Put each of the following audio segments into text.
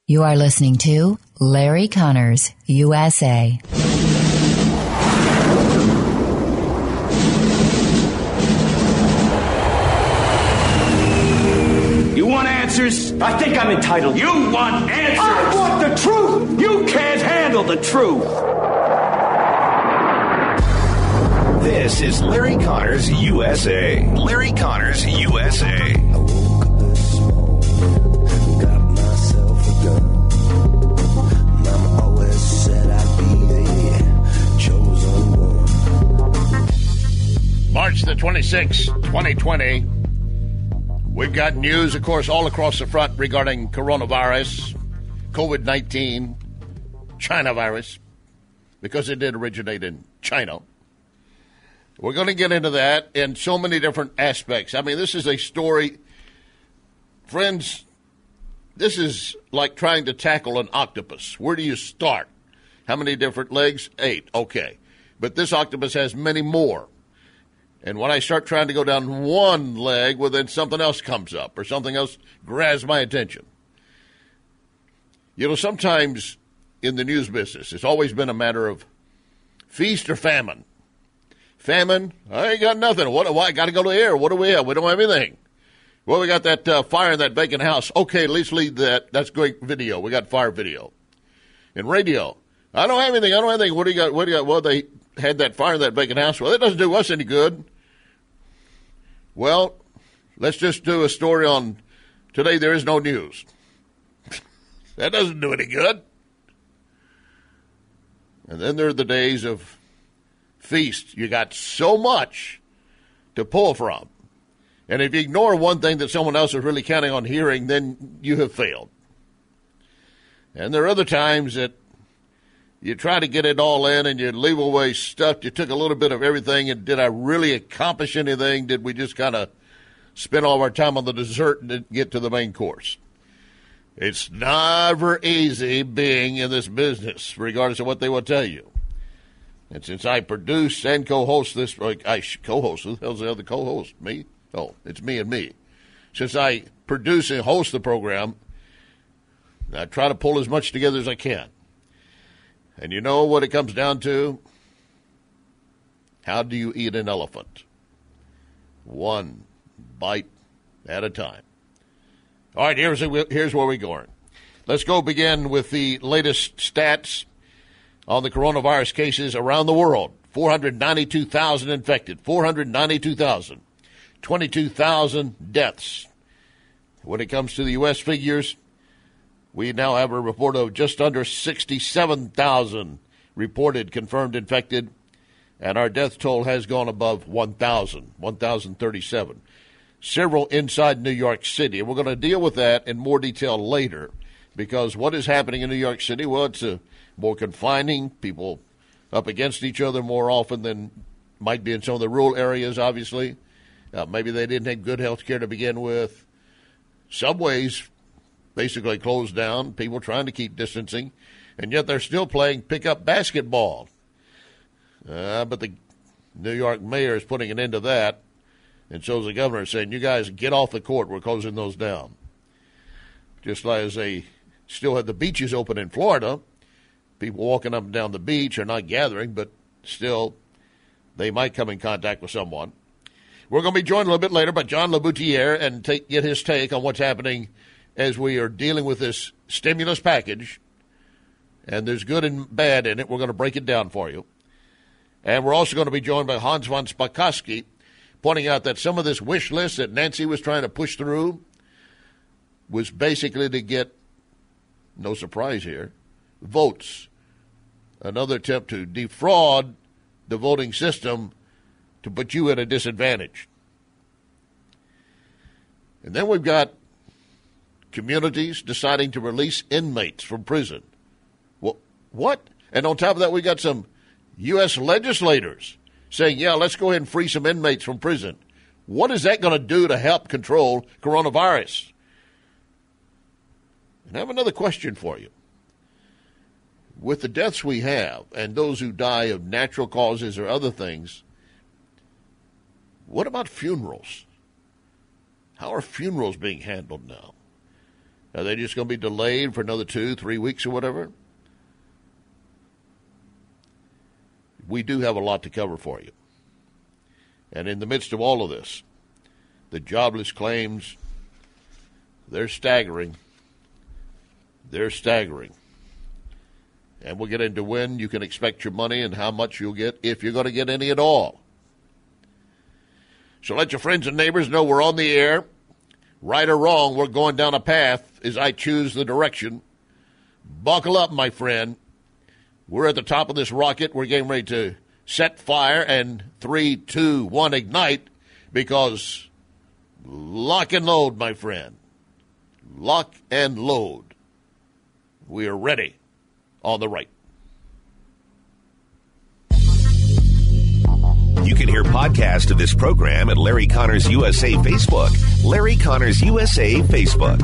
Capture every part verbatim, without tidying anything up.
You are listening to Larry Connors, U S A. You want answers? I think I'm entitled. You want answers? I want the truth! You can't handle the truth! This is Larry Connors, U S A. Larry Connors, U S A. March the twenty-sixth, twenty twenty. We've got news, of course, all across the front regarding coronavirus, COVID nineteen, China virus, because it did originate in China. We're going to get into that in so many different aspects. I mean, this is a story, friends, this is like trying to tackle an octopus. Where do you start? How many different legs? Eight. Okay. But this octopus has many more. And when I start trying to go down one leg, well, then something else comes up or something else grabs my attention. You know, sometimes in the news business, it's always been a matter of feast or famine. Famine, I ain't got nothing. What do I got to go to the air? What do we have? We don't have anything. Well, we got that uh, fire in that vacant house. Okay, at least leave that. That's great video. We got fire video. In radio, I don't have anything. I don't have anything. What do you got? What do you got? Well, they had that fire in that vacant house. Well, that doesn't do us any good. Well, let's just do a story on today there is no news. That doesn't do any good. And then there are the days of feast. You got so much to pull from. And if you ignore one thing that someone else is really counting on hearing, then you have failed. And there are other times that you try to get it all in and you leave away stuff. You took a little bit of everything, and did I really accomplish anything? Did we just kind of spend all of our time on the dessert and get to the main course? It's never easy being in this business, regardless of what they will tell you. And since I produce and co-host this, I co-host, who the hell's the other co-host? Me? Oh, it's me and me. Since I produce and host the program, I try to pull as much together as I can. And you know what it comes down to? How do you eat an elephant? One bite at a time. All right, here's, here's where we're going. Let's go begin with the latest stats on the coronavirus cases around the world. four hundred ninety-two thousand infected, four hundred ninety-two thousand, twenty-two thousand deaths. When it comes to the U S figures, we now have a report of just under sixty-seven thousand reported confirmed infected, and our death toll has gone above one thousand, one thousand thirty-seven. Several inside New York City. We're going to deal with that in more detail later, because what is happening in New York City, well, it's a more confining, people up against each other more often than might be in some of the rural areas, obviously. Uh, maybe they didn't have good health care to begin with. Subways basically closed down, people trying to keep distancing, and yet they're still playing pickup basketball. Uh, but the New York mayor is putting an end to that, and so is the governor, saying, you guys get off the court, we're closing those down. Just like as they still have the beaches open in Florida, people walking up and down the beach are not gathering, but still they might come in contact with someone. We're going to be joined a little bit later by John Laboutiere and take, get his take on what's happening as we are dealing with this stimulus package, and there's good and bad in it. We're going to break it down for you. And we're also going to be joined by Hans von Spakovsky, pointing out that some of this wish list that Nancy was trying to push through was basically to get, no surprise here, votes. Another attempt to defraud the voting system to put you at a disadvantage. And then we've got communities deciding to release inmates from prison. Well, what? And on top of that, we got some U S legislators saying, yeah, let's go ahead and free some inmates from prison. What is that going to do to help control coronavirus? And I have another question for you. With the deaths we have and those who die of natural causes or other things, what about funerals? How are funerals being handled now? Are they just going to be delayed for another two, three weeks or whatever? We do have a lot to cover for you. And in the midst of all of this, the jobless claims, they're staggering. They're staggering. And we'll get into when you can expect your money and how much you'll get, if you're going to get any at all. So let your friends and neighbors know we're on the air. Right or wrong, we're going down a path as I choose the direction. Buckle up, my friend. We're at the top of this rocket. We're getting ready to set fire, and three, two, one, ignite, because lock and load, my friend. Lock and load. We are ready on the right. You can hear podcasts of this program at Larry Connors U S A Facebook. Larry Connors U S A Facebook.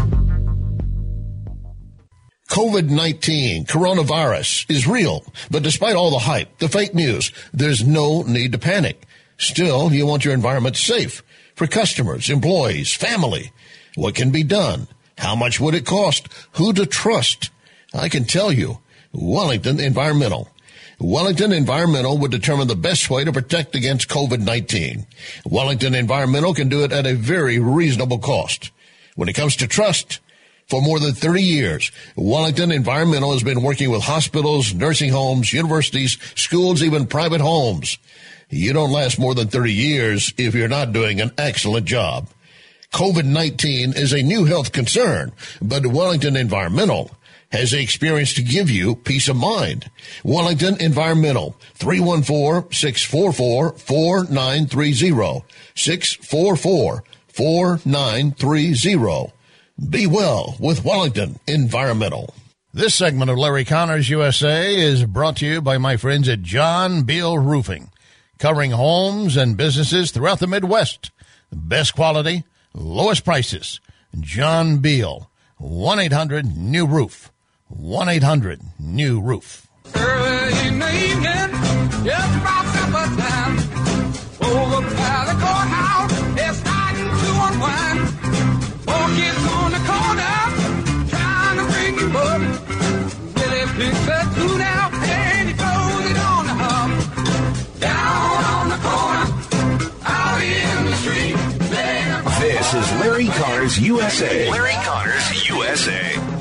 COVID nineteen, coronavirus, is real. But despite all the hype, the fake news, there's no need to panic. Still, you want your environment safe for customers, employees, family. What can be done? How much would it cost? Who to trust? I can tell you, Wellington Environmental. Wellington Environmental would determine the best way to protect against COVID nineteen. Wellington Environmental can do it at a very reasonable cost. When it comes to trust, for more than thirty years, Wellington Environmental has been working with hospitals, nursing homes, universities, schools, even private homes. You don't last more than thirty years if you're not doing an excellent job. COVID nineteen is a new health concern, but Wellington Environmental has the experience to give you peace of mind. Wellington Environmental, three one four, six four four, four nine three zero, six four four, four nine three zero. Be well with Wellington Environmental. This segment of Larry Connors U S A is brought to you by my friends at John Beal Roofing, covering homes and businesses throughout the Midwest. The best quality, lowest prices. John Beal, one eight hundred new roof. one eight hundred new roof. Early in the evening, just about supper time, over by the courthouse, it's starting to unwind. Four kids on the corner, trying to bring him up. Billy picks a tune out and he throws it on the hub. Down on the corner, out in the street. This is Larry Connors U S A. Larry Connors U S A.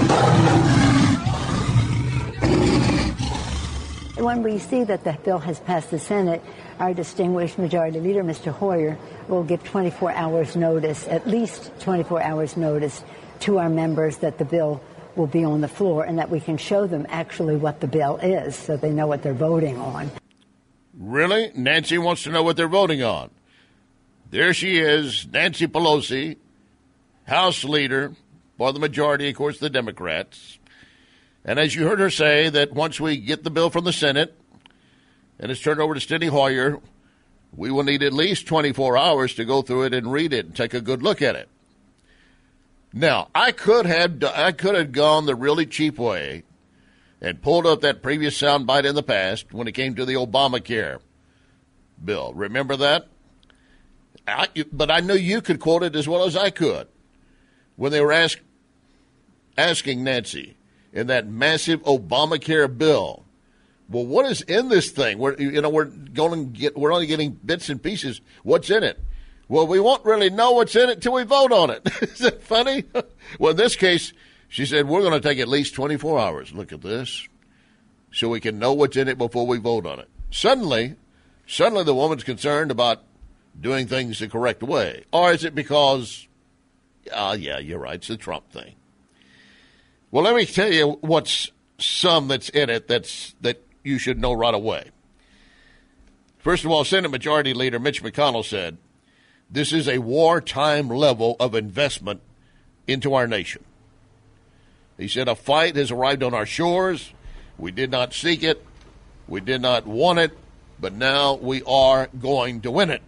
When we see that the bill has passed the Senate, our distinguished Majority Leader, Mister Hoyer, will give twenty-four hours notice, at least twenty-four hours notice, to our members that the bill will be on the floor and that we can show them actually what the bill is so they know what they're voting on. Really? Nancy wants to know what they're voting on. There she is, Nancy Pelosi, House Leader for the majority, of course, the Democrats. And as you heard her say, that once we get the bill from the Senate and it's turned over to Steny Hoyer, we will need at least twenty-four hours to go through it and read it and take a good look at it. Now, I could have I could have gone the really cheap way and pulled up that previous soundbite in the past when it came to the Obamacare bill. Remember that? I, but I knew you could quote it as well as I could when they were ask, asking Nancy in that massive Obamacare bill, well, what is in this thing? We're, you know, we're going to get, we're only getting bits and pieces. What's in it? Well, we won't really know what's in it till we vote on it. Is that funny? Well, in this case, she said, we're going to take at least twenty-four hours. Look at this. So we can know what's in it before we vote on it. Suddenly, suddenly the woman's concerned about doing things the correct way. Or is it because, ah, uh, yeah, you're right, it's the Trump thing. Well, let me tell you what's some that's in it that's that you should know right away. First of all, Senate Majority Leader Mitch McConnell said, this is a wartime level of investment into our nation. He said, a fight has arrived on our shores. We did not seek it. We did not want it. But now we are going to win it.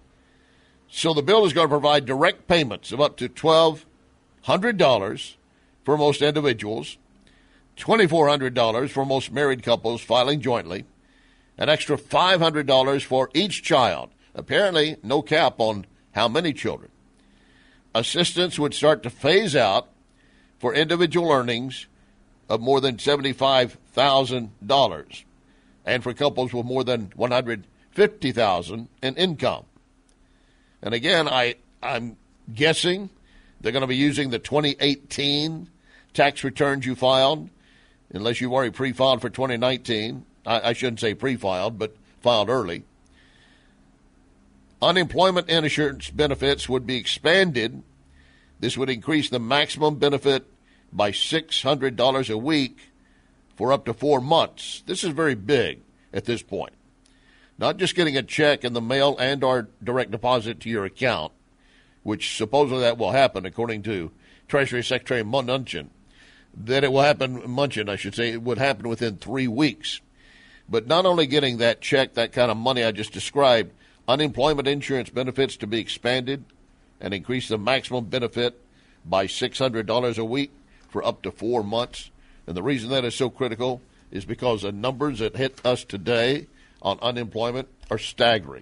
So the bill is going to provide direct payments of up to twelve hundred dollars for most individuals, twenty-four hundred dollars for most married couples filing jointly, an extra five hundred dollars for each child. Apparently, no cap on how many children. Assistance would start to phase out for individual earnings of more than seventy-five thousand dollars and for couples with more than one hundred fifty thousand dollars in income. And again, I, I'm guessing they're going to be using the twenty eighteen tax returns you filed, unless you've already pre-filed for twenty nineteen. I, I shouldn't say pre-filed, but filed early. Unemployment insurance benefits would be expanded. This would increase the maximum benefit by six hundred dollars a week for up to four months. This is very big at this point. Not just getting a check in the mail and or direct deposit to your account, which supposedly that will happen according to Treasury Secretary Mnuchin. That it will happen, Mnuchin, I should say, it would happen within three weeks. But not only getting that check, that kind of money I just described, unemployment insurance benefits to be expanded and increase the maximum benefit by six hundred dollars a week for up to four months. And the reason that is so critical is because the numbers that hit us today on unemployment are staggering.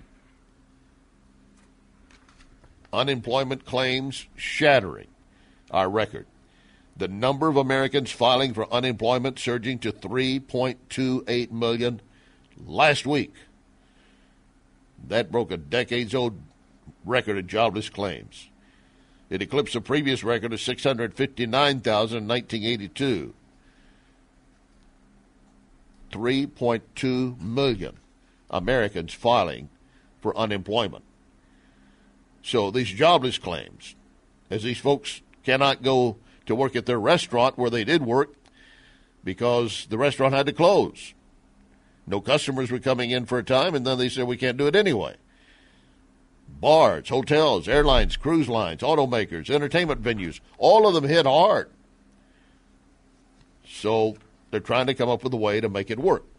Unemployment claims shattering our record. The number of Americans filing for unemployment surging to three point two eight million last week. That broke a decades-old record of jobless claims. It eclipsed a previous record of six hundred fifty-nine thousand in nineteen eighty-two. three point two million Americans filing for unemployment. So these jobless claims, as these folks cannot go to work at their restaurant where they did work because the restaurant had to close. No customers were coming in for a time, and then they said we can't do it anyway. Bars, hotels, airlines, cruise lines, automakers, entertainment venues, all of them hit hard. So they're trying to come up with a way to make it work.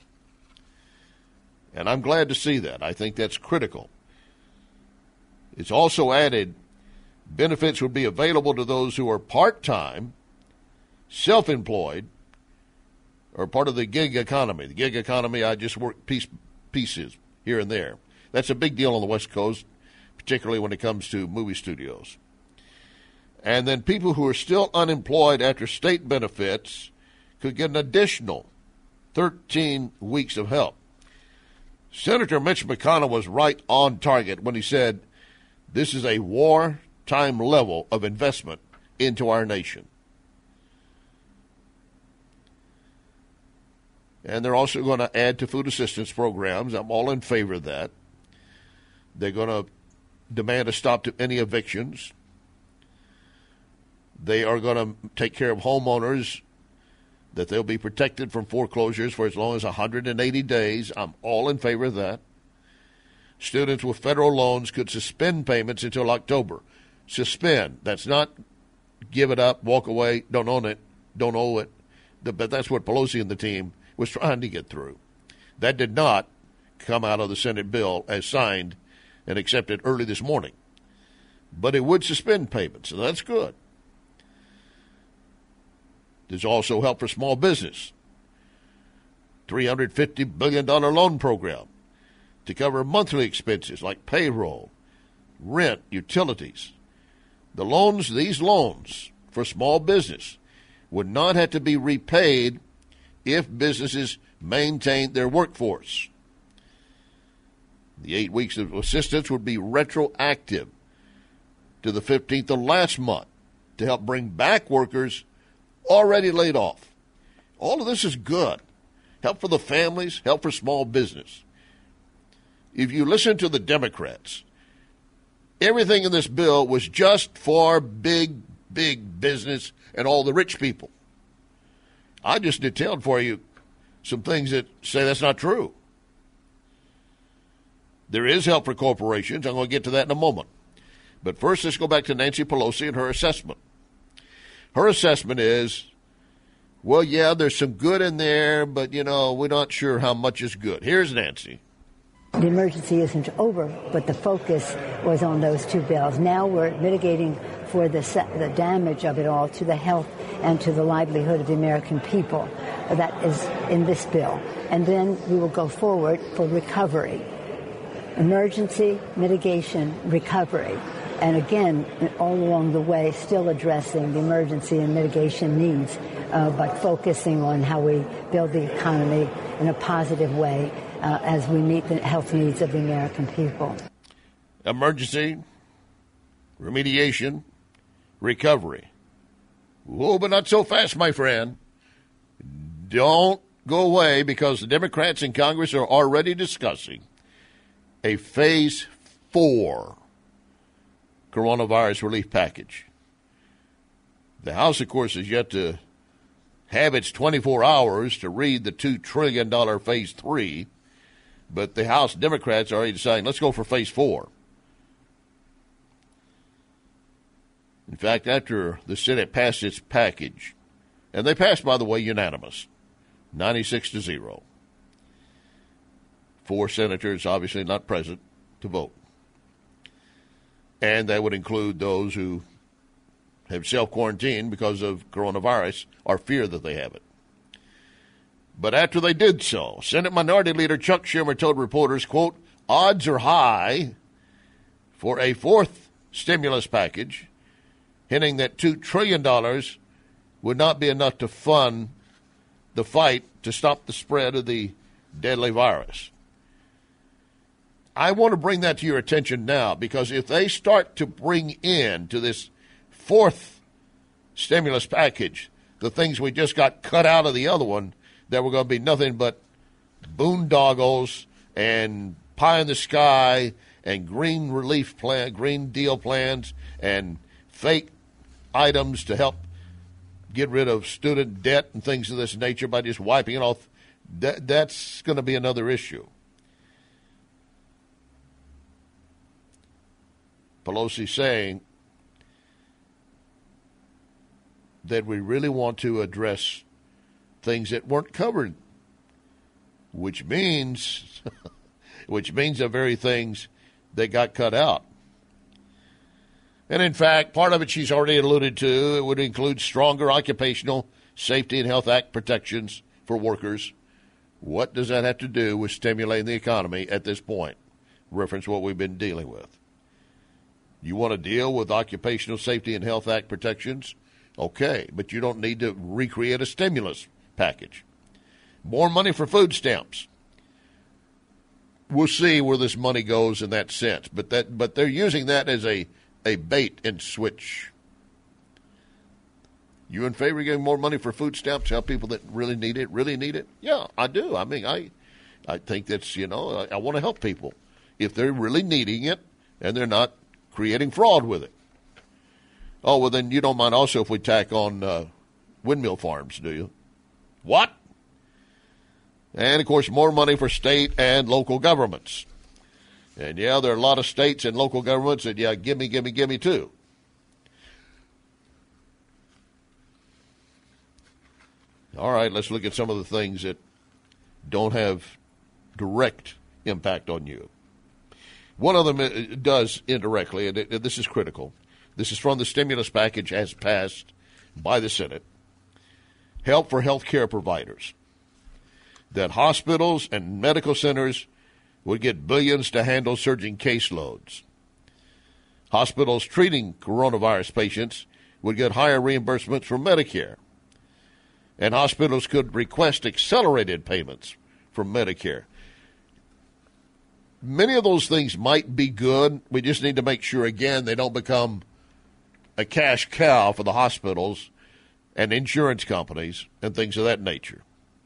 And I'm glad to see that. I think that's critical. It's also added benefits would be available to those who are part-time, self-employed, or part of the gig economy. The gig economy, I just work piece, pieces here and there. That's a big deal on the West Coast, particularly when it comes to movie studios. And then people who are still unemployed after state benefits could get an additional thirteen weeks of help. Senator Mitch McConnell was right on target when he said this is a wartime level of investment into our nation. And they're also going to add to food assistance programs. I'm all in favor of that. They're going to demand a stop to any evictions. They are going to take care of homeowners, that they'll be protected from foreclosures for as long as one hundred eighty days. I'm all in favor of that. Students with federal loans could suspend payments until October. Suspend. That's not give it up, walk away, don't own it, don't owe it. But that's what Pelosi and the team was trying to get through. That did not come out of the Senate bill as signed and accepted early this morning. But it would suspend payments, so that's good. There's also help for small business. three hundred fifty billion dollars loan program to cover monthly expenses like payroll, rent, utilities. The loans, these loans for small business would not have to be repaid if businesses maintained their workforce. The eight weeks of assistance would be retroactive to the fifteenth of last month to help bring back workers already laid off. All of this is good. Help for the families, help for small business. If you listen to the Democrats, everything in this bill was just for big, big business and all the rich people. I just detailed for you some things that say that's not true. There is help for corporations. I'm going to get to that in a moment. But first, let's go back to Nancy Pelosi and her assessment. Her assessment is, well, yeah, there's some good in there, but, you know, we're not sure how much is good. Here's Nancy. The emergency isn't over, but the focus was on those two bills. Now we're mitigating for the, the damage of it all to the health and to the livelihood of the American people. That is in this bill. And then we will go forward for recovery. Emergency, mitigation, recovery. And again, all along the way, still addressing the emergency and mitigation needs, uh, but focusing on how we build the economy in a positive way uh, as we meet the health needs of the American people. Emergency, remediation, recovery. Whoa, but not so fast, my friend. Don't go away, because the Democrats in Congress are already discussing a phase four coronavirus relief package. The House, of course, is yet to have its twenty-four hours to read the two trillion dollars phase three, but the House Democrats are already deciding, let's go for phase four. In fact, after the Senate passed its package, and they passed, by the way, unanimous, ninety-six to zero. Four senators, obviously not present, to vote. And that would include those who have self-quarantined because of coronavirus or fear that they have it. But after they did so, Senate Minority Leader Chuck Schumer told reporters, quote, odds are high for a fourth stimulus package, hinting that two trillion dollars would not be enough to fund the fight to stop the spread of the deadly virus. I want to bring that to your attention now, because if they start to bring in to this fourth stimulus package the things we just got cut out of the other one, that were going to be nothing but boondoggles and pie in the sky and green relief plan, green deal plans and fake items to help get rid of student debt and things of this nature by just wiping it off, that, that's going to be another issue. Pelosi saying that we really want to address things that weren't covered, which means, which means the very things that got cut out. And in fact, part of it she's already alluded to, it would include stronger Occupational Safety and Health Act protections for workers. What does that have to do with stimulating the economy at this point? Reference what we've been dealing with. You want to deal with Occupational Safety and Health Act protections? Okay, but you don't need to recreate a stimulus package. More money for food stamps. We'll see where this money goes in that sense, but that but they're using that as a, a bait and switch. You in favor of giving more money for food stamps to help people that really need it, really need it? Yeah, I do. I mean, I I think that's, you know, I, I want to help people if they're really needing it and they're not creating fraud with it. Oh, well, then you don't mind also if we tack on uh, windmill farms, do you? What? And, of course, more money for state and local governments. And, yeah, there are a lot of states and local governments that, yeah, gimme, gimme, gimme, too. All right, let's look at some of the things that don't have direct impact on you. One of them does indirectly, and this is critical. This is from the stimulus package as passed by the Senate. Help for health care providers. That hospitals and medical centers would get billions to handle surging caseloads. Hospitals treating coronavirus patients would get higher reimbursements from Medicare. And hospitals could request accelerated payments from Medicare. Many of those things might be good. We just need to make sure, again, they don't become a cash cow for the hospitals and insurance companies and things of that nature.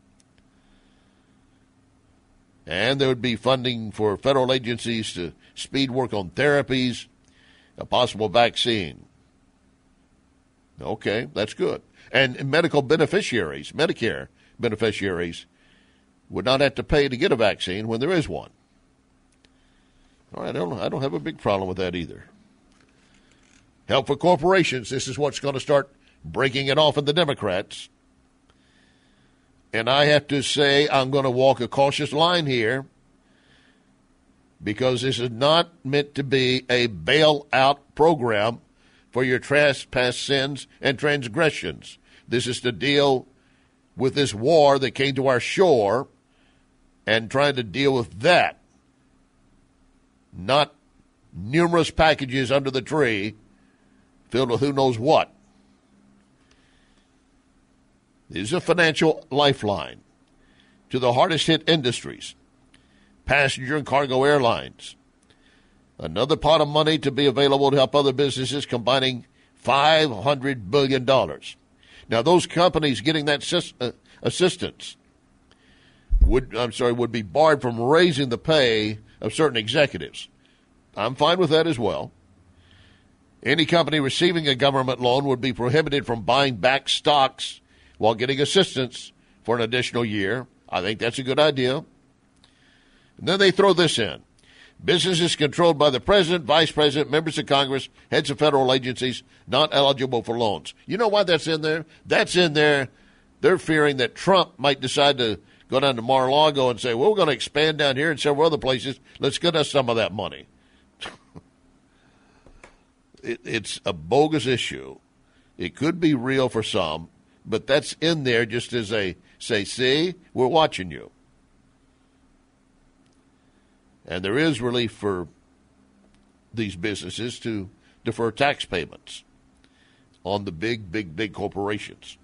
And there would be funding for federal agencies to speed work on therapies, a possible vaccine. Okay, that's good. And medical beneficiaries, Medicare beneficiaries, would not have to pay to get a vaccine when there is one. All right, I don't, I don't have a big problem with that either. Help for corporations. This is what's going to start breaking it off in the Democrats. And I have to say I'm going to walk a cautious line here, because this is not meant to be a bailout program for your trespass sins and transgressions. This is to deal with this war that came to our shore and trying to deal with that, not numerous packages under the tree filled with who knows what. This is a financial lifeline to the hardest-hit industries, passenger and cargo airlines. Another pot of money to be available to help other businesses, combining five hundred billion dollars. Now, those companies getting that assist- uh, assistance would, I'm sorry, would be barred from raising the pay of certain executives. I'm fine with that as well. Any company receiving a government loan would be prohibited from buying back stocks while getting assistance for an additional year. I think that's a good idea. And then they throw this in. Businesses controlled by the president, vice president, members of Congress, heads of federal agencies, not eligible for loans. You know why that's in there? That's in there. They're fearing that Trump might decide to go down to Mar-a-Lago and say, well, we're going to expand down here and several other places. Let's get us some of that money. it, it's a bogus issue. It could be real for some, but that's in there just as a say, see, we're watching you. And there is relief for these businesses to defer tax payments on the big, big, big corporations.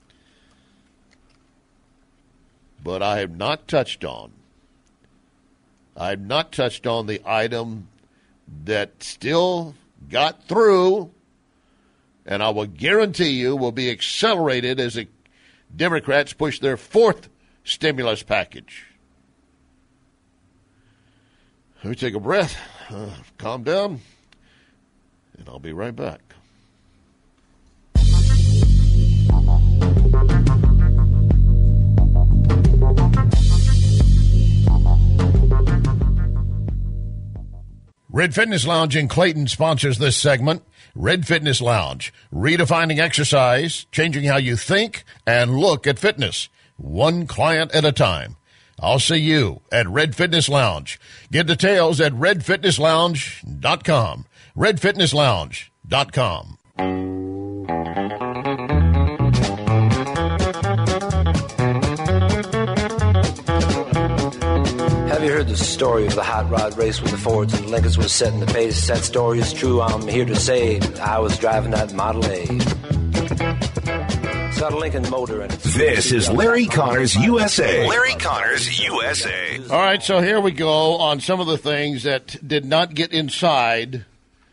But I have not touched on, I have not touched on the item that still got through, and I will guarantee you will be accelerated as the Democrats push their fourth stimulus package. Let me take a breath, uh, calm down, and I'll be right back. Red Fitness Lounge in Clayton sponsors this segment. Red Fitness Lounge, redefining exercise, changing how you think and look at fitness, one client at a time. I'll see you at Red Fitness Lounge. Get details at red fitness lounge dot com. red fitness lounge dot com. Have you heard the story of the hot rod race with the Fords and Lincolns was setting the pace? That story is true, I'm here to say. I was driving that Model A. It's got a Lincoln motor in it. This is Larry Connors U S A. Larry Connors U S A. All right, so here we go on some of the things that did not get inside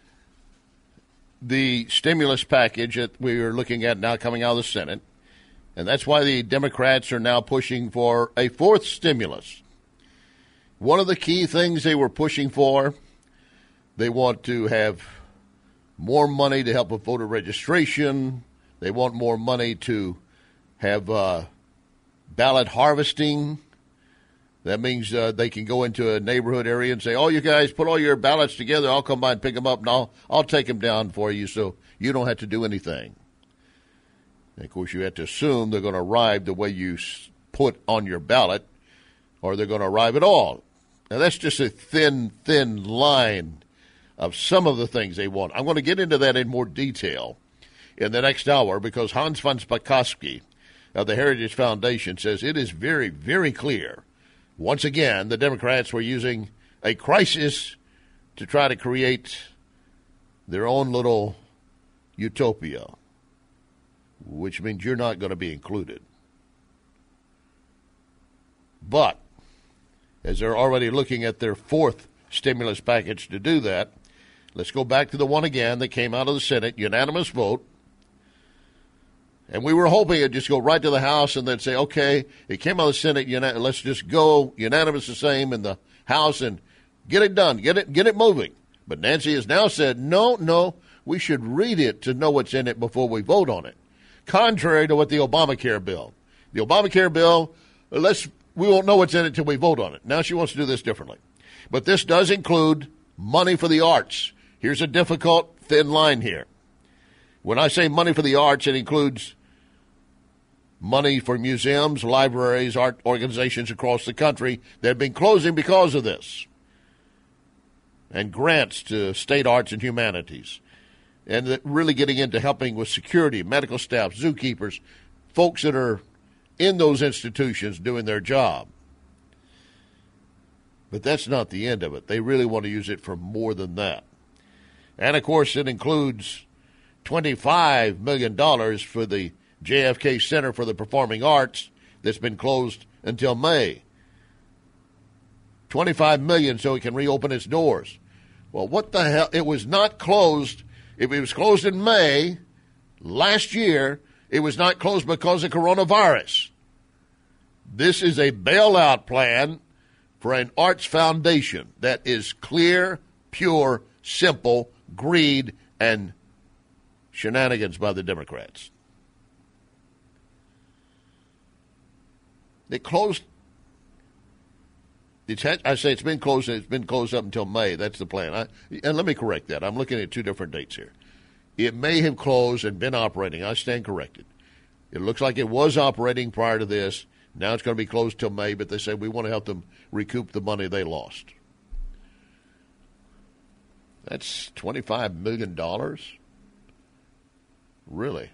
the stimulus package that we are looking at now coming out of the Senate. And that's why the Democrats are now pushing for a fourth stimulus. One of the key things they were pushing for, they want to have more money to help with voter registration. They want more money to have uh, ballot harvesting. That means uh, they can go into a neighborhood area and say, oh, you guys, put all your ballots together. I'll come by and pick them up, and I'll, I'll take them down for you so you don't have to do anything. And of course, you have to assume they're going to arrive the way you put on your ballot, or they're going to arrive at all. Now, that's just a thin, thin line of some of the things they want. I'm going to get into that in more detail in the next hour because Hans von Spakovsky of the Heritage Foundation says it is very, very clear. Once again, the Democrats were using a crisis to try to create their own little utopia, which means you're not going to be included. But as they're already looking at their fourth stimulus package to do that, let's go back to the one again that came out of the Senate, unanimous vote. And we were hoping it'd just go right to the House and they'd say, okay, it came out of the Senate, uni- let's just go unanimous the same in the House and get it done, get it, get it moving. But Nancy has now said, no, no, we should read it to know what's in it before we vote on it. Contrary to what the Obamacare bill. The Obamacare bill, let's we won't know what's in it until we vote on it. Now she wants to do this differently. But this does include money for the arts. Here's a difficult, thin line here. When I say money for the arts, it includes money for museums, libraries, art organizations across the country that have been closing because of this, and grants to state arts and humanities, and really getting into helping with security, medical staff, zookeepers, folks that are in those institutions doing their job. But that's not the end of it. They really want to use it for more than that. And, of course, it includes twenty-five million dollars for the J F K Center for the Performing Arts that's been closed until May. twenty-five million dollars so it can reopen its doors. Well, what the hell? It was not closed. If it was closed in May last year, it was not closed because of coronavirus. This is a bailout plan for an arts foundation that is clear, pure, simple greed and shenanigans by the Democrats. They closed. It's had, I say it's been closed. It's been closed up until May. That's the plan. I, and let me correct that. I'm looking at two different dates here. It may have closed and been operating. I stand corrected. It looks like it was operating prior to this. Now it's going to be closed till May, but they say we want to help them recoup the money they lost. That's twenty-five million dollars? Really?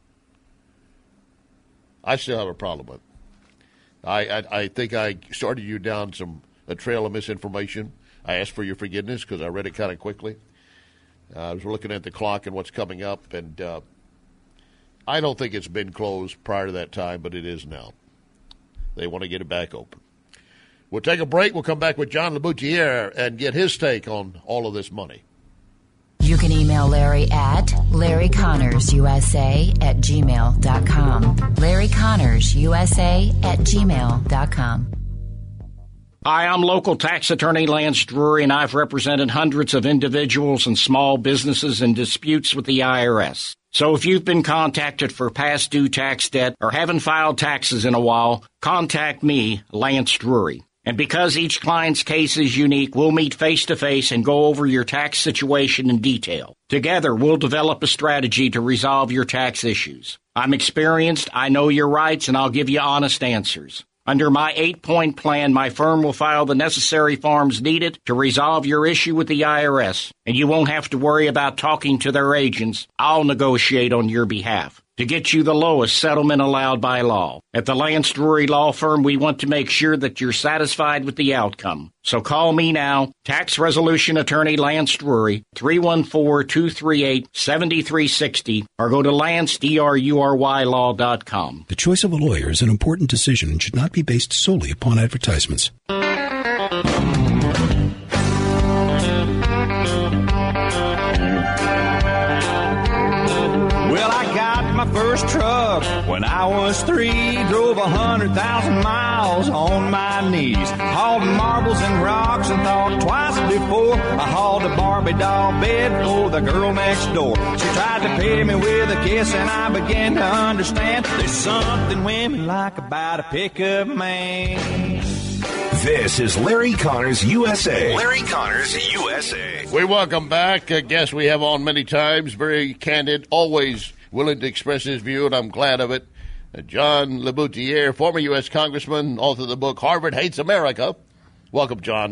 I still have a problem with it. I, I, I think I started you down some a trail of misinformation. I asked for your forgiveness because I read it kind of quickly. Uh, I was looking at the clock and what's coming up, and uh, I don't think it's been closed prior to that time, but it is now. They want to get it back open. We'll take a break. We'll come back with John LeBoutier and get his take on all of this money. You can email Larry at Larry Connors U S A at gmail dot com. Larry Connors U S A at gmail dot com. Hi, I'm local tax attorney Lance Drury, and I've represented hundreds of individuals and small businesses in disputes with the I R S. So if you've been contacted for past due tax debt or haven't filed taxes in a while, contact me, Lance Drury. And because each client's case is unique, we'll meet face-to-face and go over your tax situation in detail. Together, we'll develop a strategy to resolve your tax issues. I'm experienced, I know your rights, and I'll give you honest answers. Under my eight-point plan, my firm will file the necessary forms needed to resolve your issue with the I R S, and you won't have to worry about talking to their agents. I'll negotiate on your behalf to get you the lowest settlement allowed by law. At the Lance Drury Law Firm, we want to make sure that you're satisfied with the outcome. So call me now, Tax Resolution Attorney Lance Drury, three one four, two three eight, seven three six zero, or go to lance drury law dot com. The choice of a lawyer is an important decision and should not be based solely upon advertisements. Well, I got my first truck when I was three. Drove a hundred thousand miles on my knees. Hauled marbles and rocks and thought twice before I hauled a Barbie doll bed for the girl next door. She tried to pay me with a kiss and I began to understand there's something women like about a pickup man. This is Larry Connors U S A. Larry Connors U S A. We welcome back a guest we have on many times, very candid, always willing to express his view, and I'm glad of it. Uh, John LeBoutier, former U S Congressman, author of the book Harvard Hates America. Welcome, John.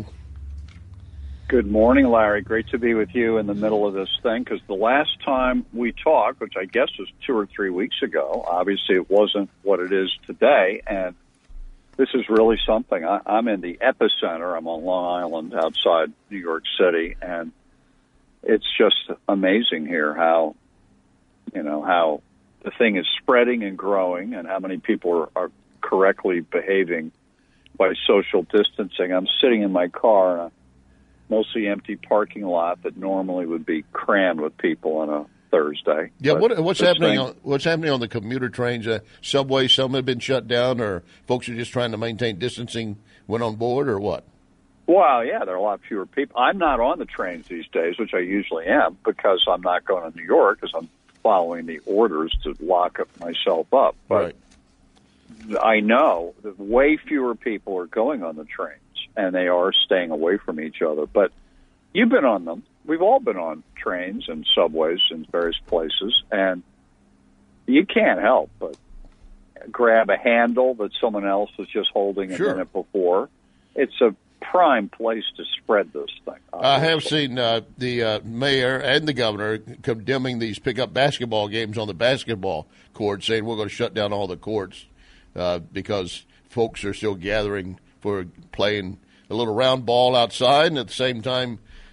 Good morning, Larry. Great to be with you in the middle of this thing, because the last time we talked, which I guess was two or three weeks ago, obviously it wasn't what it is today, and this is really something. I, I'm in the epicenter. I'm on Long Island outside New York City, and it's just amazing here how, you know, how the thing is spreading and growing and how many people are, are correctly behaving by social distancing. I'm sitting in my car in a mostly empty parking lot that normally would be crammed with people on a Thursday. Yeah, what, what's happening? Thing, on, what's happening on the commuter trains? Uh, subways, some have been shut down, or folks are just trying to maintain distancing when on board, or what? Well, yeah, there are a lot fewer people. I'm not on the trains these days, which I usually am, because I'm not going to New York, because I'm following the orders to lock up myself up. But right. I know that way fewer people are going on the trains, and they are staying away from each other. But you've been on them. We've all been on trains and subways in various places, and you can't help but grab a handle that someone else was just holding a sure. minute before. It's a prime place to spread this thing. Obviously. I have seen uh, the uh, mayor and the governor condemning these pickup basketball games on the basketball court, saying we're going to shut down all the courts uh, because folks are still gathering for playing a little round ball outside, and at the same time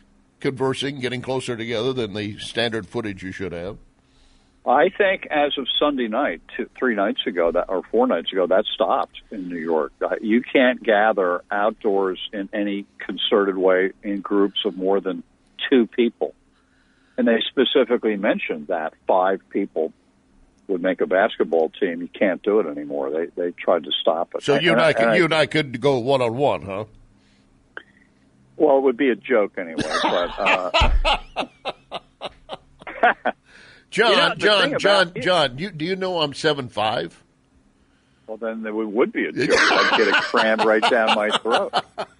conversing, getting closer together than the standard footage you should have? I think as of Sunday night, two, three nights ago, that or four nights ago, that stopped in New York. You can't gather outdoors in any concerted way in groups of more than two people. And they specifically mentioned that five people would make a basketball team. You can't do it anymore. They they tried to stop it. So you and, and I, could, and you and I could go one on one, huh? Well, it would be a joke anyway. But uh, John, you know, John, John, about, John, you, do you know I'm seven five? Well, then it would be a joke. I'd get it crammed right down my throat.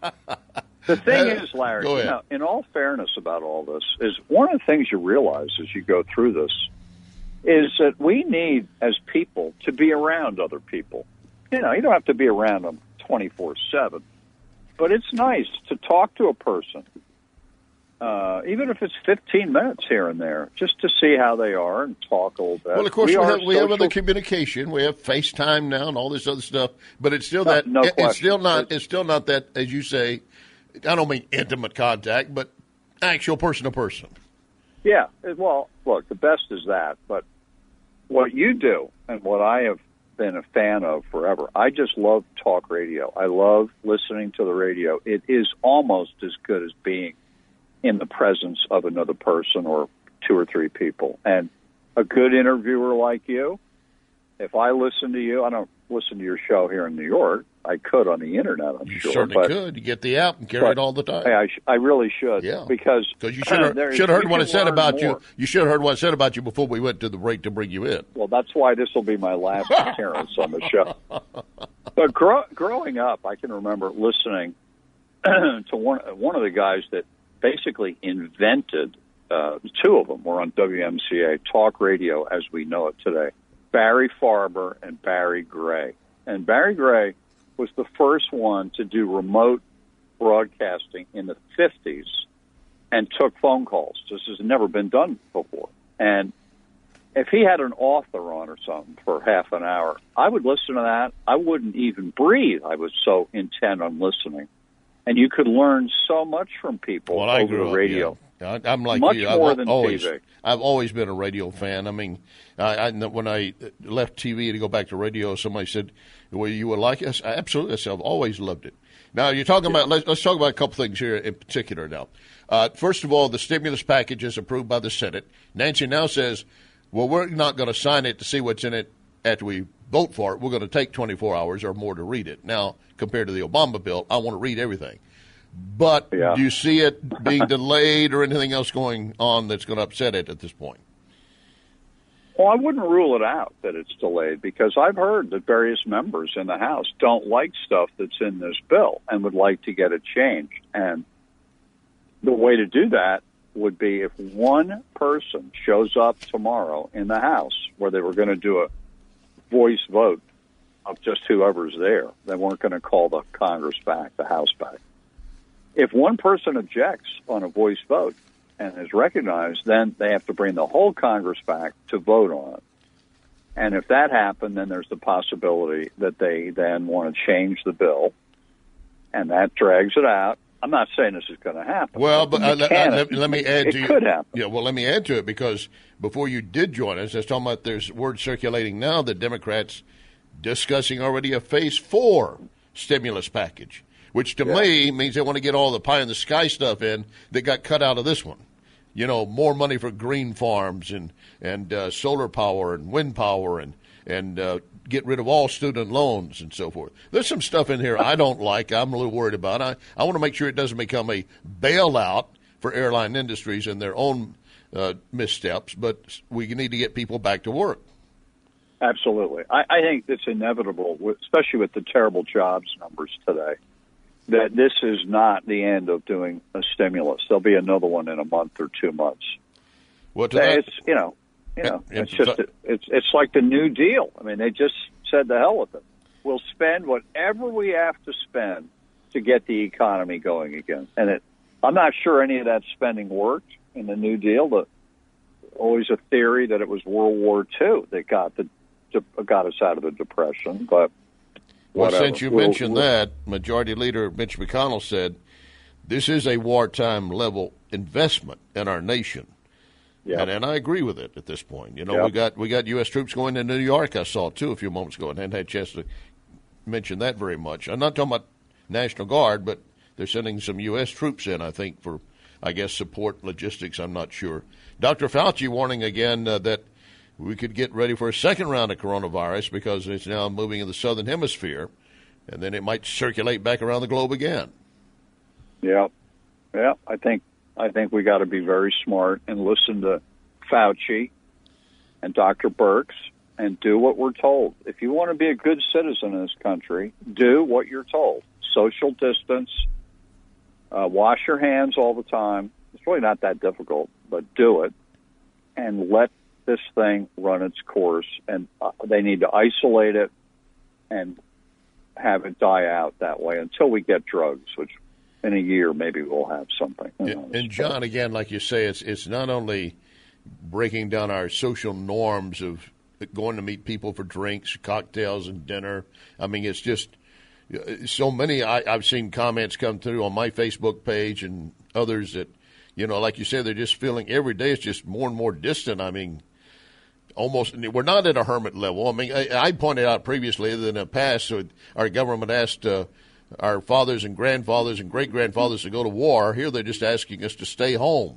The thing is, Larry, you know, in all fairness about all this, is one of the things you realize as you go through this is that we need, as people, to be around other people. You know, you don't have to be around them twenty-four seven, but it's nice to talk to a person, uh, even if it's fifteen minutes here and there, just to see how they are and talk a little bit. Well, of course, we, we have, we have social... other communication. We have FaceTime now and all this other stuff, but it's still no, that. No it, it's still not. It's, it's still not that, as you say. I don't mean intimate contact, but actual person to person. Yeah. Well, look, the best is that, but what you do and what I have been a fan of forever, I just love talk radio. I love listening to the radio. It is almost as good as being in the presence of another person or two or three people. And a good interviewer like you, if I listen to you, I don't listen to your show here in New York. I could on the internet, I'm you sure. You certainly but, could. You get the app and carry but, it all the time. I, sh- I really should. Yeah. Because you should have, should have heard what I said about more. you. You should have heard what I said about you before we went to the break to bring you in. Well, that's why this will be my last appearance on the show. But grow, growing up, I can remember listening to one one of the guys that basically invented, uh, two of them were on W M C A, talk radio as we know it today, Barry Farber and Barry Gray. And Barry Gray was the first one to do remote broadcasting in the fifties and took phone calls. This has never been done before. And if he had an author on or something for half an hour, I would listen to that. I wouldn't even breathe. I was so intent on listening. And you could learn so much from people well, over the radio. Yeah. I, I'm like much you. more I've than always, T V. I've always been a radio fan. I mean, I, I, when I left T V to go back to radio, somebody said, well, you would like us? I absolutely. I've always loved it. Now, you're talking yeah. about, let's, let's talk about a couple things here in particular now. Uh, first of all, the stimulus package is approved by the Senate. Nancy now says, well, we're not going to sign it to see what's in it after we vote for it. We're going to take twenty-four hours or more to read it. Now, compared to the Obama bill, I want to read everything. But yeah. do you see it being delayed or anything else going on that's going to upset it at this point? Well, I wouldn't rule it out that it's delayed because I've heard that various members in the House don't like stuff that's in this bill and would like to get it changed. And the way to do that would be if one person shows up tomorrow in the House where they were going to do a voice vote of just whoever's there. They weren't going to call the Congress back, the House back. If one person objects on a voice vote and is recognized, then they have to bring the whole Congress back to vote on it. And if that happened, then there's the possibility that they then want to change the bill, and that drags it out. I'm not saying this is going to happen. Well, but uh, let, let me add it to it you. could happen. Yeah, well, let me add to it because before you did join us, I was talking about there's word circulating now that Democrats discussing already a phase four stimulus package, which to yeah. me means they want to get all the pie in the sky stuff in that got cut out of this one. You know, more money for green farms and and uh, solar power and wind power and and uh, get rid of all student loans and so forth. There's some stuff in here I don't like. I'm a little worried about. I I want to make sure it doesn't become a bailout for airline industries and their own uh, missteps. But we need to get people back to work. Absolutely, I, I think it's inevitable, especially with the terrible jobs numbers today, that this is not the end of doing a stimulus. There'll be another one in a month or two months. What to that? It's you know, you know, it, it's just it's it's like the New Deal. I mean, they just said the hell with it. We'll spend whatever we have to spend to get the economy going again. And it, I'm not sure any of that spending worked in the New Deal. The, always a theory that it was World War Two that got the got us out of the Depression, but. Well, Whatever. since you we'll, mentioned we'll, that, Majority Leader Mitch McConnell said this is a wartime level investment in our nation. Yep. And, and I agree with it at this point. You know, Yep. we got we got U S troops going to New York, I saw, too, a few moments ago, and I hadn't had a chance to mention that very much. I'm not talking about National Guard, but they're sending some U S troops in, I think, for, I guess, support logistics. I'm not sure. Doctor Fauci warning again uh, that we could get ready for a second round of coronavirus because it's now moving in the southern hemisphere, and then it might circulate back around the globe again. Yeah, yeah. I think I think we got to be very smart and listen to Fauci and Doctor Birx and do what we're told. If you want to be a good citizen in this country, do what you're told. Social distance, uh, wash your hands all the time. It's really not that difficult, but do it and let this thing run its course. And uh, they need to isolate it and have it die out that way until we get drugs, which in a year maybe we'll have something. And, and John, again, like you say, it's it's not only breaking down our social norms of going to meet people for drinks, cocktails, and dinner. I mean, it's just so many. I, I've seen comments come through on my Facebook page and others that, you know, like you said, they're just feeling every day it's just more and more distant. I mean, almost, we're not at a hermit level. I mean, I, I pointed out previously that in the past, so our government asked uh, our fathers and grandfathers and great-grandfathers to go to war. Here they're just asking us to stay home.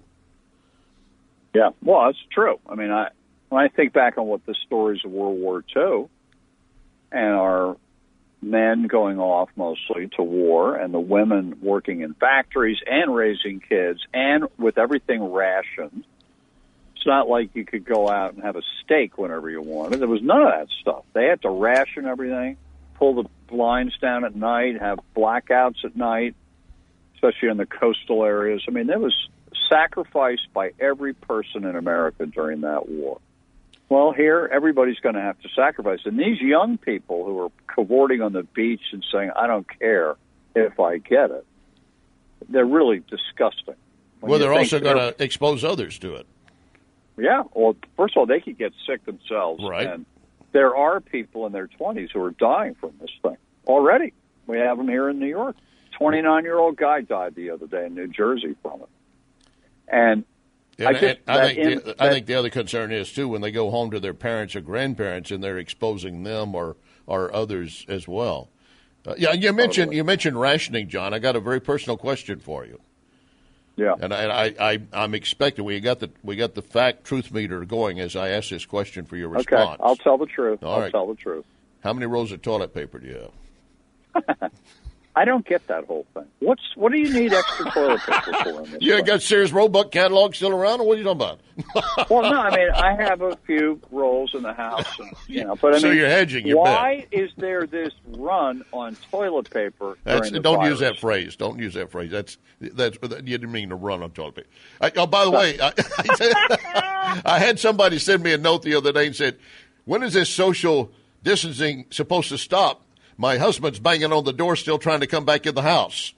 Yeah, well, it's true. I mean, I when I think back on what the stories of World War Two and our men going off mostly to war and the women working in factories and raising kids and with everything rationed, it's not like you could go out and have a steak whenever you wanted. There was none of that stuff. They had to ration everything, pull the blinds down at night, have blackouts at night, especially in the coastal areas. I mean, there was sacrifice by every person in America during that war. Well, here, everybody's going to have to sacrifice. And these young people who are cavorting on the beach and saying, I don't care if I get it, they're really disgusting. When well, they're also they're, going to expose others to it. Yeah. Well, first of all, they could get sick themselves. Right. And there are people in their twenties who are dying from this thing already. We have them here in New York. twenty-nine-year-old guy died the other day in New Jersey from it. And And I, just, I, think in, the, that, I think the other concern is, too, when they go home to their parents or grandparents and they're exposing them or, or others as well. Uh, yeah, you mentioned totally. you mentioned rationing, John. I got a very personal question for you. Yeah, and I, I, I I'm expecting we got the we got the fact truth meter going as I ask this question for your response. Okay, I'll tell the truth. All I'll right. tell the truth. How many rolls of toilet paper do you have? I don't get that whole thing. What's what do you need extra toilet paper for? In this You thing? got Sears Roebuck catalog still around, or what are you talking about? Well, no, I mean I have a few rolls in the house, and, you know. But I So mean, you're hedging your why is there this run on toilet paper? That's, during the don't virus? use that phrase. Don't use that phrase. That's that's you didn't mean to run on toilet paper. I, oh, by the way, I, I, I had somebody send me a note the other day and said, "When is this social distancing supposed to stop? My husband's banging on the door, still trying to come back in the house."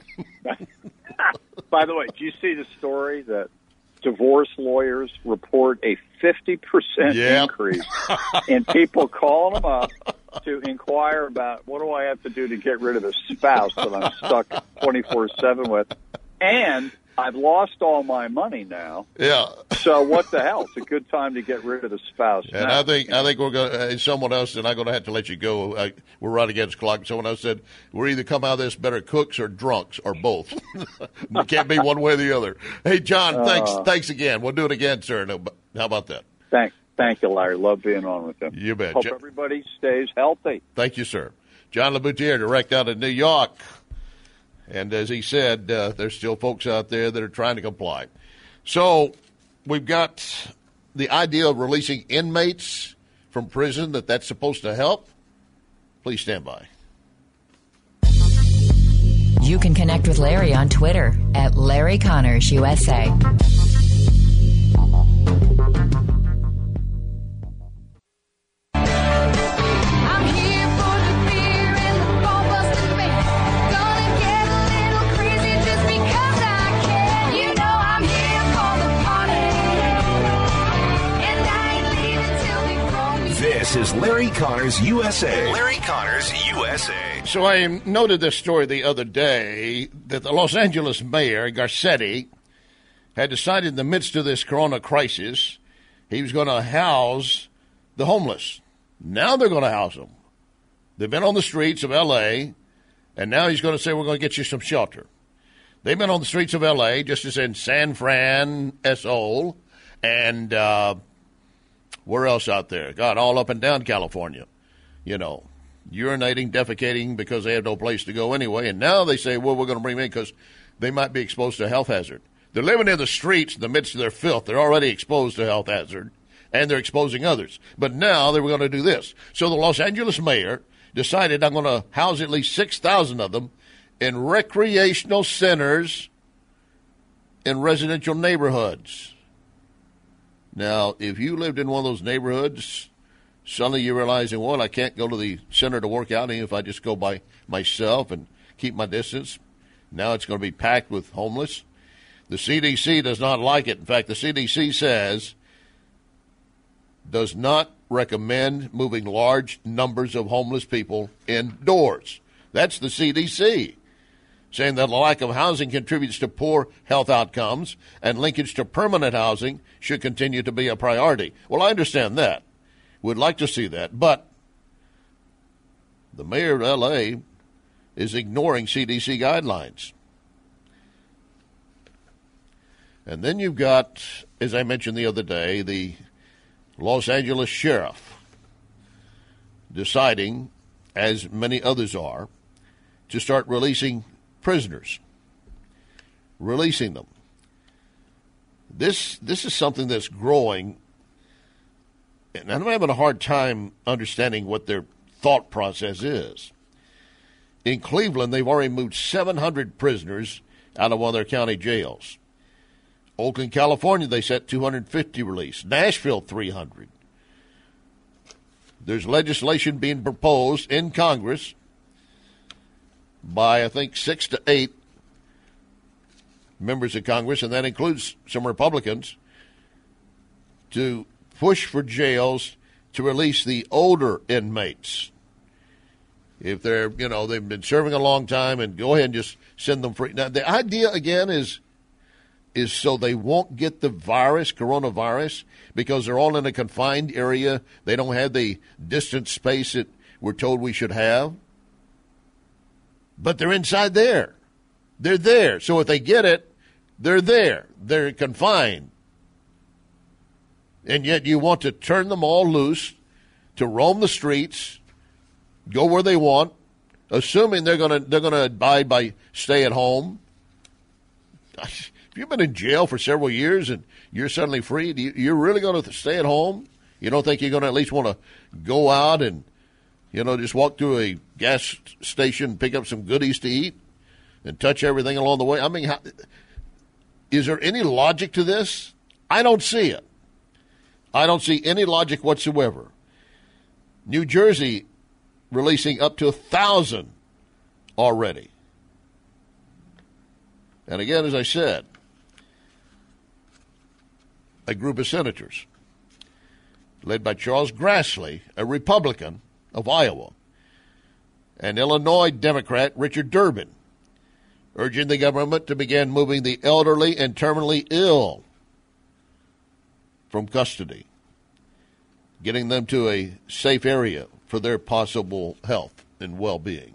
By the way, do you see the story that divorce lawyers report a fifty percent Yep. increase in people calling them up to inquire about what do I have to do to get rid of a spouse that I'm stuck twenty-four seven with? And I've lost all my money now. Yeah. So what the hell? It's a good time to get rid of the spouse. And now. I think I think we're going. Uh, someone else, and I'm going to have to let you go. I, we're right against clock. Someone else said we're either come out of this better cooks or drunks or both. It can't be one way or the other. Hey, John, thanks, Uh, thanks again. We'll do it again, sir. No, how about that? Thank, thank you, Larry. Love being on with you. You bet. Hope Jo- everybody stays healthy. Thank you, sir. John LeBoutier, direct out of New York. And as he said, uh, there's still folks out there that are trying to comply. So we've got the idea of releasing inmates from prison, that that's supposed to help. Please stand by. You can connect with Larry on Twitter at Larry Connors U S A. This is Larry Larry Connors, U S A. Larry Connors, U S A. So I noted this story the other day that the Los Angeles mayor, Garcetti, had decided in the midst of this corona crisis he was going to house the homeless. Now they're going to house them. They've been on the streets of L A, and now he's going to say, we're going to get you some shelter. They've been on the streets of L A, just as in San Fran, S O, and uh, where else out there? God, all up and down California, you know, urinating, defecating because they have no place to go anyway. And now they say, well, we're going to bring them in because they might be exposed to a health hazard. They're living in the streets in the midst of their filth. They're already exposed to a health hazard, and they're exposing others. But now they were going to do this. So the Los Angeles mayor decided, I'm going to house at least six thousand of them in recreational centers in residential neighborhoods. Now, if you lived in one of those neighborhoods, suddenly you're realizing, well, I can't go to the center to work out even if I just go by myself and keep my distance. Now it's going to be packed with homeless. The C D C does not like it. In fact, the C D C says does not recommend moving large numbers of homeless people indoors. That's the C D C, saying that the lack of housing contributes to poor health outcomes and linkage to permanent housing should continue to be a priority. Well, I understand that. Would like to see that. But the mayor of L A is ignoring C D C guidelines. And then you've got, as I mentioned the other day, the Los Angeles sheriff deciding, as many others are, to start releasing prisoners, releasing them. This this is something that's growing, and I'm having a hard time understanding what their thought process is. In Cleveland, they've already moved seven hundred prisoners out of one of their county jails. Oakland, California, they set two hundred fifty released. Nashville, three hundred. There's legislation being proposed in Congress by, I think, six to eight members of Congress, and that includes some Republicans, to push for jails to release the older inmates. If they're, you know, they've been serving a long time, and go ahead and just send them free. Now, the idea, again, is is so they won't get the virus, coronavirus, because they're all in a confined area. They don't have the distance space that we're told we should have. But they're inside there. They're there. So if they get it, they're there. They're confined. And yet you want to turn them all loose to roam the streets, go where they want, assuming they're going to they're going to abide by stay at home. If you've been in jail for several years and you're suddenly free, do you, you're really going to stay at home? You don't think you're going to at least want to go out and, you know, just walk to a gas station, pick up some goodies to eat, and touch everything along the way? I mean, how, is there any logic to this? I don't see it. I don't see any logic whatsoever. New Jersey releasing up to a thousand already. And again, as I said, a group of senators led by Charles Grassley, a Republican of Iowa, and Illinois Democrat Richard Durbin, urging the government to begin moving the elderly and terminally ill from custody, getting them to a safe area for their possible health and well-being.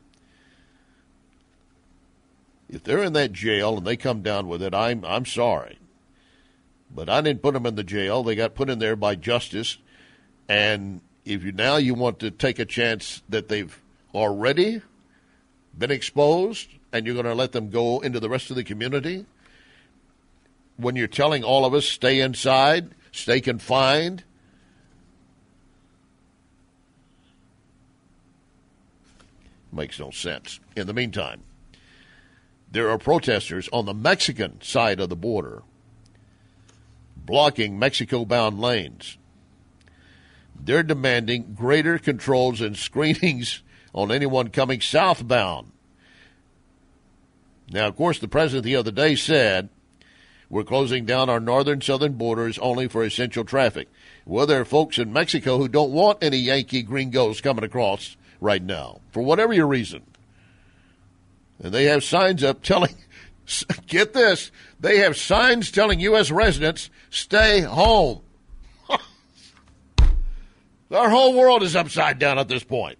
If they're in that jail and they come down with it, I'm I'm sorry. But I didn't put them in the jail. They got put in there by justice. And if you now you want to take a chance that they've already been exposed and you're going to let them go into the rest of the community, when you're telling all of us stay inside, stay confined, makes no sense. In the meantime, there are protesters on the Mexican side of the border blocking Mexico-bound lanes. They're demanding greater controls and screenings on anyone coming southbound. Now, of course, the president the other day said, We're closing down our northern southern borders only for essential traffic. Well, there are folks in Mexico who don't want any Yankee gringos coming across right now, for whatever your reason. And they have signs up telling, get this, they have signs telling U S residents, stay home. Our whole world is upside down at this point.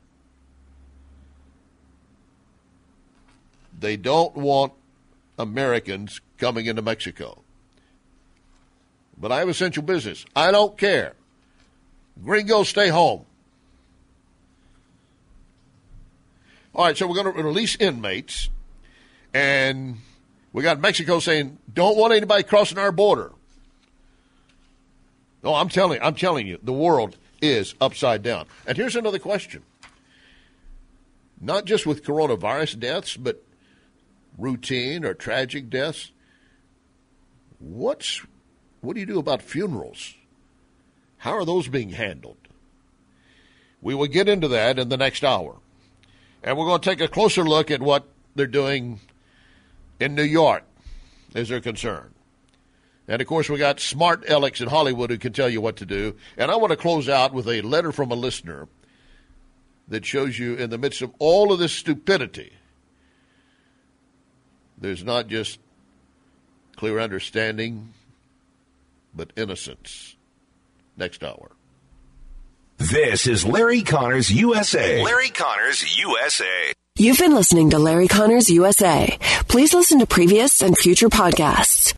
They don't want Americans coming into Mexico. But I have essential business. I don't care. Gringos, stay home. All right, so we're going to release inmates, and we got Mexico saying, don't want anybody crossing our border. No, I'm telling I'm telling you, the world is upside down. And here's another question. Not just with coronavirus deaths, but routine or tragic deaths. What's what do you do about funerals? How are those being handled? We will get into that in the next hour. And we're going to take a closer look at what they're doing in New York as they're concerned. And, of course, we got smart Alex in Hollywood who can tell you what to do. And I want to close out with a letter from a listener that shows you in the midst of all of this stupidity, there's not just clear understanding, but innocence. Next hour. This is Larry Connors U S A. Larry Connors U S A. You've been listening to Larry Connors U S A. Please listen to previous and future podcasts